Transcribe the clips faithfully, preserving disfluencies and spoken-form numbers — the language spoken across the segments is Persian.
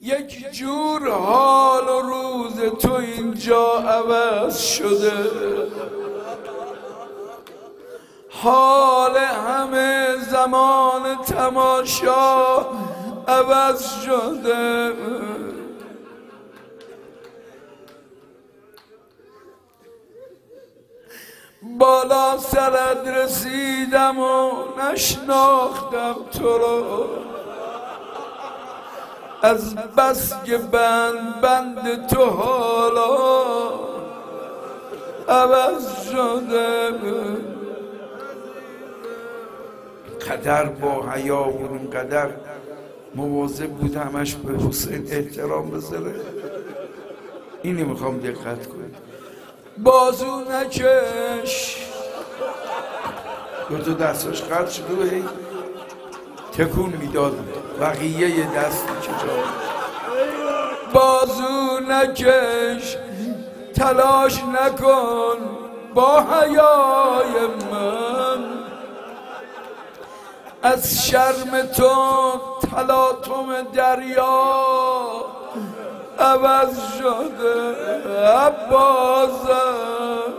یک جور حال و روز تو اینجا عوض شده، حال همه زمان تماشا عوض شده. بالا سرت رسیدم و نشناختم تو رو، از بس که بند بند تو حالا عوض شده. قدر با حیا بود، اینقدر مواظب بود همش به حسین احترام بذاره. اینی میخوام دقت کنید. بازو نکش، دو تا دستاش قطع شده و هی تکون میداد، بقیه یه دست کجا. بازو نکش، تلاش نکن با حیای من، از شرم تو تلاطم دریا عوض شده. عباسم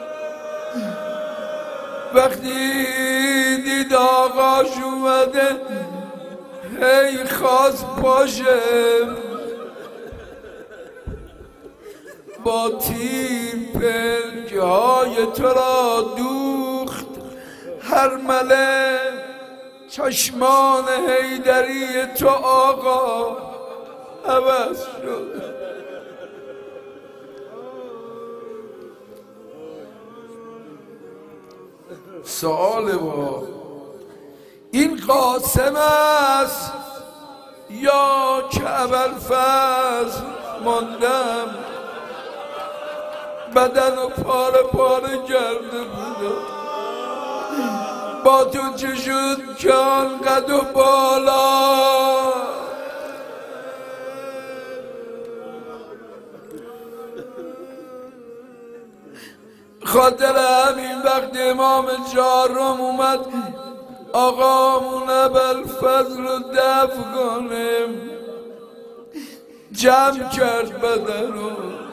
وقتی دید آقاش اومده هی خواست باشه، با تیر پلک های تو را دوخت هر مله، چشمان حیدری تو آقا عوض شد. سؤال با این قاسم است یا که ابوالفضل؟ ماندم بدن و پاره پاره کرده بودم، با تو چه شد که آنقدر و بالا خاطر همین وقت امام چهارم اومد آقامون ابوالفضل رو دفع کنه، جمع کرد بدن رو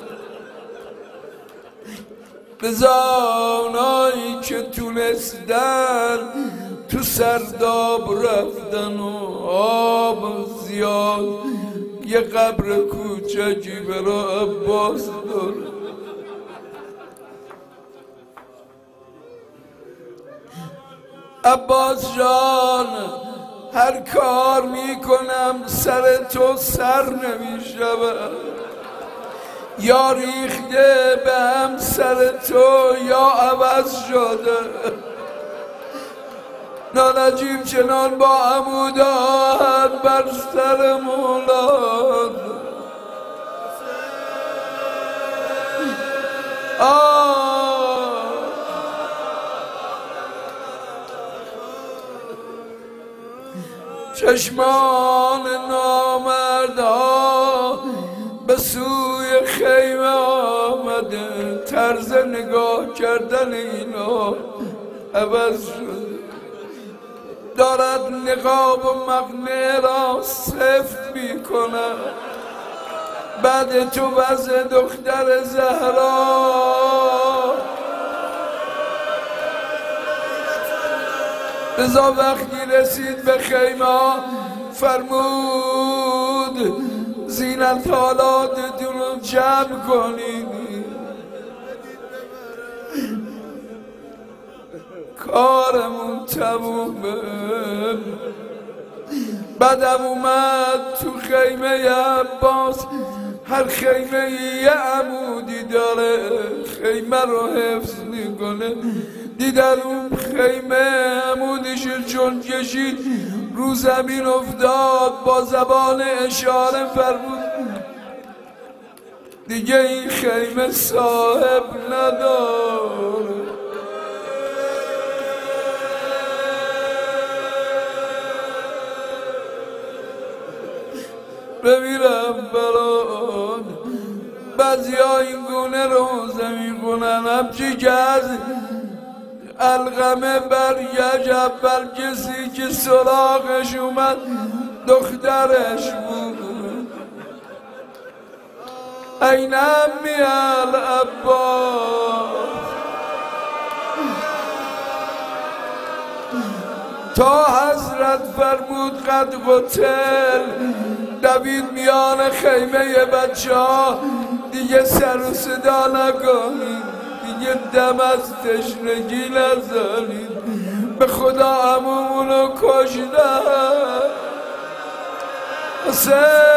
به زانایی که تونستن تو سرداب رفتن و آب زیاد یه قبر کوچکی برا عباس داره. عباس جان هر کار میکنم سر تو سر نمیشود، یا ریخته به هم سر تو یا عوض شده. نانجیب چنان با عمودات بر سر مولاد. آه چشمان نامردها به سوی خیمه آمده، طرز نگاه کردن اینا عوض شده. دارد نقاب و مقنعه را سفت می کند، بعد تو وضع دختر زهرا. رضا وقتی رسید به خیمه فرمود زینت حالاتتون رو جمع کنید، کارمون تمومه. بعدم اومد تو خیمه عباس، هر خیمه یه عمودی داره خیمه رو حفظ میکنه. دیدن اون خیمه عمودش چون کشید رو زمین افتاد، با زبان اشاره فرمود دیگه این خیمه صاحب نداره. بمیرم برات. بعضی ها این گونه روزه میخونن همچی که از القمه بر یجب بر کسی که سراغش اومد دخترش بود. این عمی العباس. تا حضرت فرمود قد قتل، دوید میان خیمه بچه ها، دیگه سر و صدا نکنید، دیگه دم از تشنگی نزنید، به خدا عمومونو کشتن. حسین